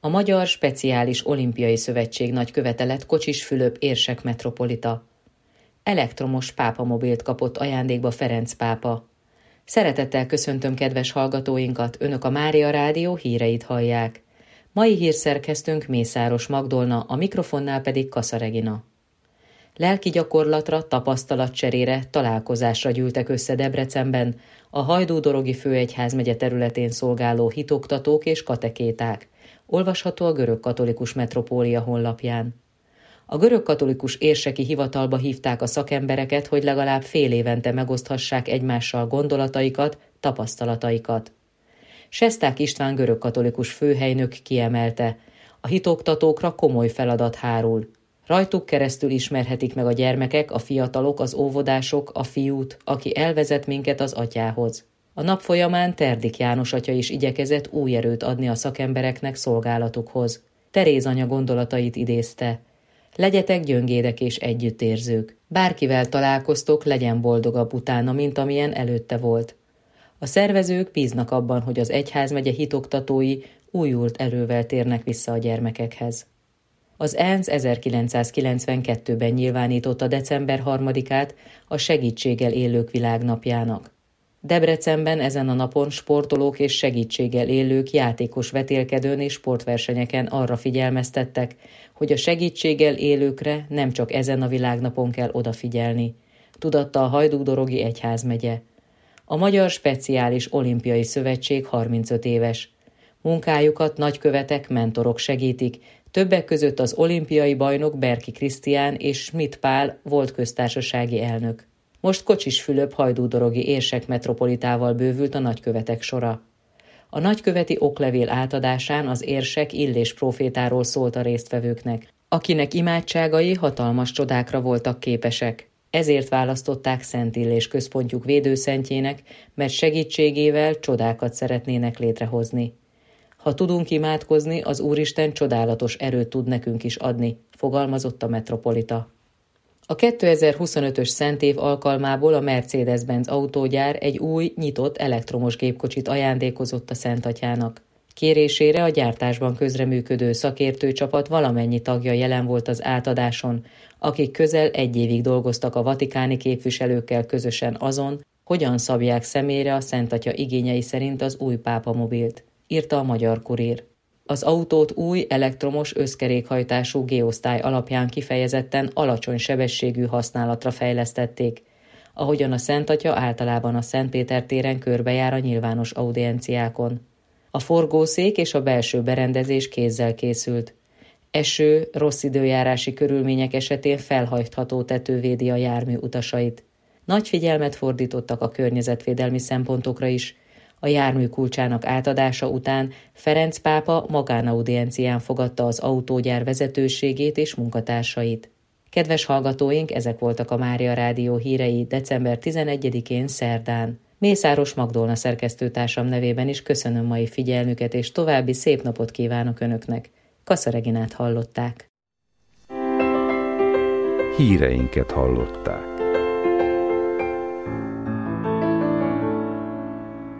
A Magyar Speciális Olimpiai Szövetség nagykövete lett Kocsis Fülöp érsek metropolita. Elektromos pápamobilt kapott ajándékba Ferenc pápa. Szeretettel köszöntöm kedves hallgatóinkat, Önök a Mária Rádió híreit hallják. Mai hírszerkesztőnk Mészáros Magdolna, a mikrofonnál pedig Kassa Regina. Lelki gyakorlatra, tapasztalatcserére, találkozásra gyűltek össze Debrecenben a Hajdú-Dorogi főegyházmegye területén szolgáló hitoktatók és katekéták. Olvasható a Görögkatolikus Metropólia honlapján. A Görögkatolikus érseki hivatalba hívták a szakembereket, hogy legalább fél évente megoszthassák egymással gondolataikat, tapasztalataikat. Sesták István görögkatolikus főhelynök kiemelte, a hitoktatókra komoly feladat hárul. Rajtuk keresztül ismerhetik meg a gyermekek, a fiatalok, az óvodások, a fiút, aki elvezet minket az atyához. A nap folyamán Terdik János atya is igyekezett új erőt adni a szakembereknek szolgálatukhoz. Teréz anya gondolatait idézte. Legyetek gyöngédek és együttérzők. Bárkivel találkoztok, legyen boldogabb utána, mint amilyen előtte volt. A szervezők bíznak abban, hogy az egyházmegye hitoktatói újult erővel térnek vissza a gyermekekhez. Az ENSZ 1992-ben nyilvánította december 3-át a segítséggel élők világnapjának. Debrecenben ezen a napon sportolók és segítséggel élők játékos vetélkedőn és sportversenyeken arra figyelmeztettek, hogy a segítséggel élőkre nem csak ezen a világnapon kell odafigyelni, tudatta a Hajdú-Dorogi egyházmegye. A Magyar Speciális Olimpiai Szövetség 35 éves. Munkájukat nagykövetek, mentorok segítik, többek között az olimpiai bajnok Berki Krisztián és Schmidt Pál volt köztársasági elnök. Most Kocsis Fülöp hajdú-dorogi érsek metropolitával bővült a nagykövetek sora. A nagyköveti oklevél átadásán az érsek Illés prófétáról szólt a résztvevőknek, akinek imádságai hatalmas csodákra voltak képesek. Ezért választották Szent Illés központjuk védőszentjének, mert segítségével csodákat szeretnének létrehozni. Ha tudunk imádkozni, az Úristen csodálatos erőt tud nekünk is adni, fogalmazott a metropolita. A 2025-ös szentév alkalmából a Mercedes-Benz autógyár egy új, nyitott elektromos gépkocsit ajándékozott a Szentatyának. Kérésére a gyártásban közreműködő szakértőcsapat valamennyi tagja jelen volt az átadáson, akik közel 1 évig dolgoztak a vatikáni képviselőkkel közösen azon, hogyan szabják személyre a Szentatya igényei szerint az új pápamobilt, írta a Magyar Kurír. Az autót új, elektromos, összkerékhajtású G-osztály alapján kifejezetten alacsony sebességű használatra fejlesztették, ahogyan a Szentatya általában a Szentpéter téren körbejár a nyilvános audienciákon. A forgószék és a belső berendezés kézzel készült. Eső, rossz időjárási körülmények esetén felhajtható tető védi a jármű utasait. Nagy figyelmet fordítottak a környezetvédelmi szempontokra is. A jármű kulcsának átadása után Ferenc pápa magánaudiencián fogadta az autógyár vezetőségét és munkatársait. Kedves hallgatóink, ezek voltak a Mária Rádió hírei december 11-én szerdán. Mészáros Magdolna szerkesztőtársam nevében is köszönöm mai figyelmüket, és további szép napot kívánok Önöknek. Kassa Reginát hallották. Híreinket hallották.